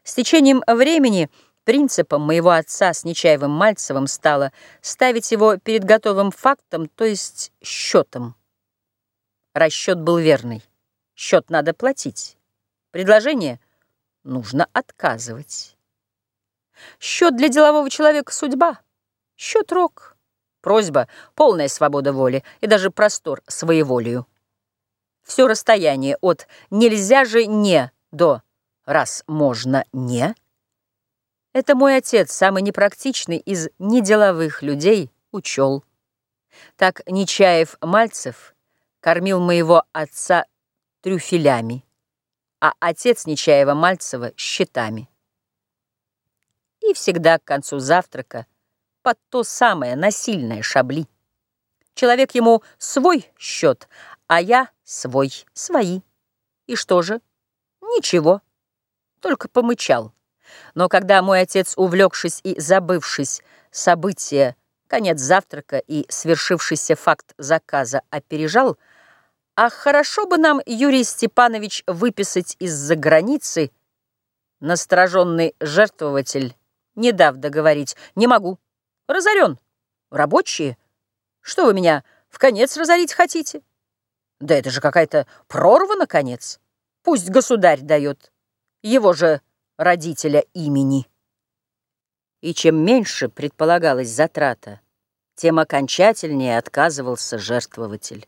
С течением времени принципом моего отца с Нечаевым-Мальцевым стало ставить его перед готовым фактом, то есть счетом. Расчет был верный. Счет надо платить. Предложение нужно отказывать. Счет для делового человека — судьба. Счет — рок. Просьба — полная свобода воли и даже простор своеволию. Все расстояние от «нельзя же не» до «раз можно не» — это мой отец, самый непрактичный из неделовых людей, учел. Так Нечаев-Мальцев кормил моего отца трюфелями, а отец Нечаева-Мальцева — счетами. И всегда к концу завтрака под то самое насильное шабли. Человек ему свой счет, а я свой, свои. И что же? Ничего, только помычал. Но когда мой отец, увлекшись и забывшись события, конец завтрака и свершившийся факт заказа опережал, «Ах, хорошо бы нам, Юрий Степанович, выписать из-за границы», настороженный жертвователь, не дав договорить: «Не могу, разорен. Рабочие? Что вы меня в конец разорить хотите? Да это же какая-то прорва, наконец. Пусть государь дает, его же родителя имени». И чем меньше предполагалась затрата, тем окончательнее отказывался жертвователь.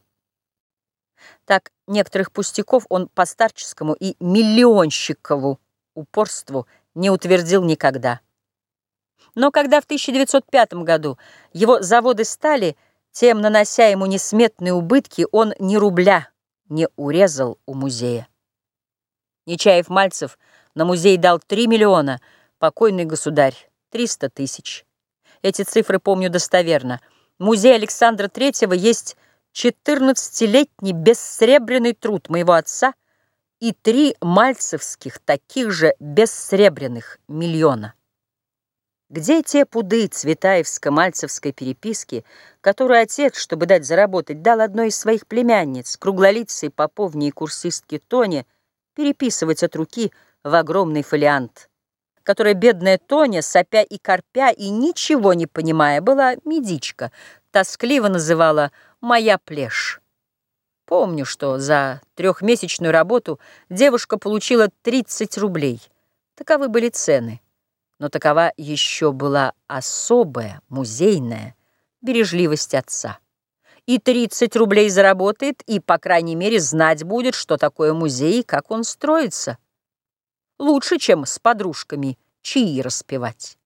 Так некоторых пустяков он по старческому и миллионщикову упорству не утвердил никогда. Но когда в 1905 году его заводы стали, тем нанося ему несметные убытки, он ни рубля не урезал у музея. Нечаев-Мальцев на музей дал 3 миллиона, покойный государь — 300 тысяч. Эти цифры помню достоверно. Музей Александра Третьего есть 14-летний бессребряный труд моего отца и 3 мальцевских таких же бессребряных миллиона. Где те пуды цветаевско-мальцевской переписки, которую отец, чтобы дать заработать, дал одной из своих племянниц, круглолицей поповне и курсистке Тоне, переписывать от руки в огромный фолиант, которая бедная Тоня, сопя и корпя и ничего не понимая, была медичка, тоскливо называла «моя плешь». Помню, что за 3-месячную работу девушка получила 30 рублей. Таковы были цены. Но такова еще была особая, музейная бережливость отца. И 30 рублей заработает, и, по крайней мере, знать будет, что такое музей и как он строится. Лучше, чем с подружками чаи распевать.